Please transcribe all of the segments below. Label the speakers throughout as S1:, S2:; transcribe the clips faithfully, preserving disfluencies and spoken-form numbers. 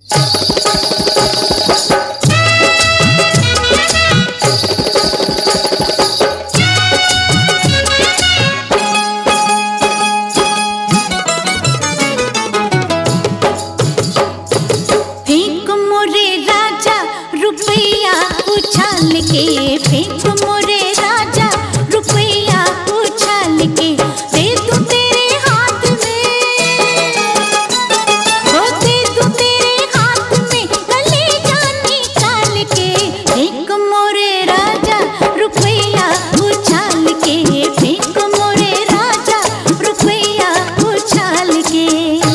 S1: उछाल के फेंक मोरे राजा रुपया उछाल के दे दूं तेरे हाथ में, वो दे दूं तेरे हाथ में गले जानी चाल के फेंक मोरे राजा रुपया उछाल के फेंक मोरे राजा रुपया उछाल के।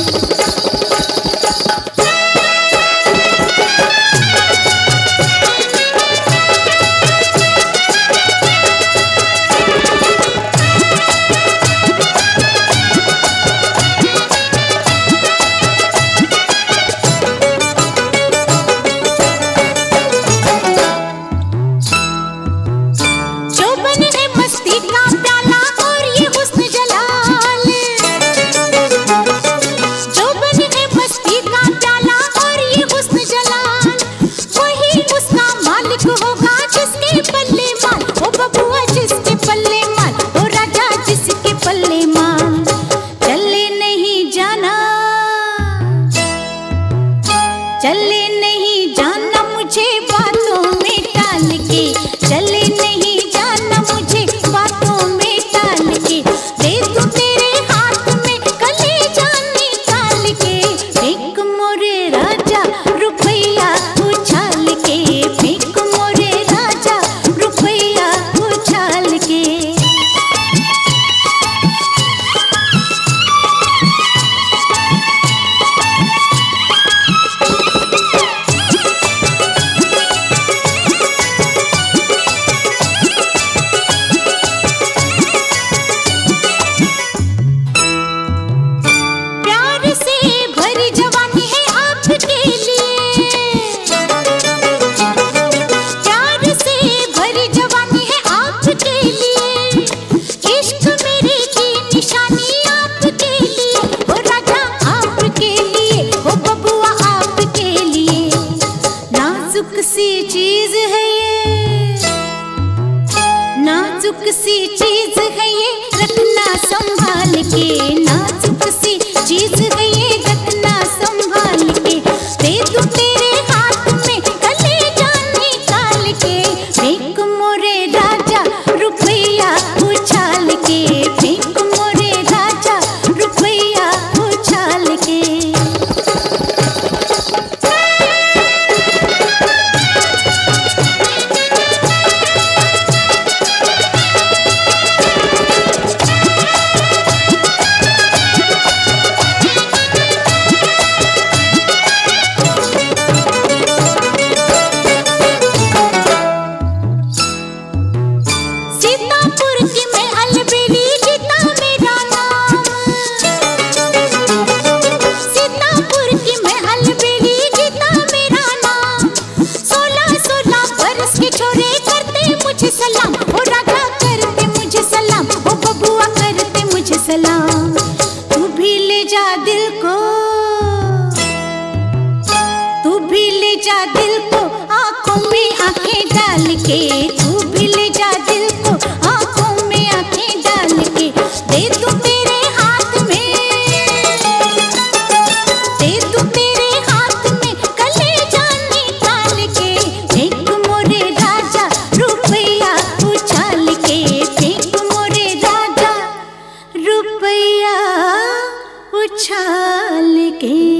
S1: चले नहीं जाना मुझे बातों में टाल के, चले नहीं जाना मुझे बातों में टाल के दे दूं तेरे हाथ में गले जानी चाल के फेंक मोरे राजा रुपया उछाल के फेंक मोरे राजा रुपया उछाल के। नाजुक सी चीज है ये, नाजुक सी चीज है ये रखना संभाल के, नाजुक सी चीज है ये रखना संभाल के दे दूं तेरे हाथ में गले जानी चाल के फेंक मोरे राजा रुपया उछाल के फेंक मोरे राजा रुपया उछाल के। सलाम ओ राजा करते मुझे सलाम, ओ बबुआ करते मुझे सलाम। तू भी ले जा दिल को, तू भी ले जा दिल को आंखों में आंखें डाल के, तू भी ले जा दिल को आंखों में आंखें डाल के दे दूं तेरे हाथ में, दे दूं तेरे हाथ में गले जानी चाल के फेंक मोरे राजा रुपया उछाल के फेंक मोरे राजा रुपया उछाल के।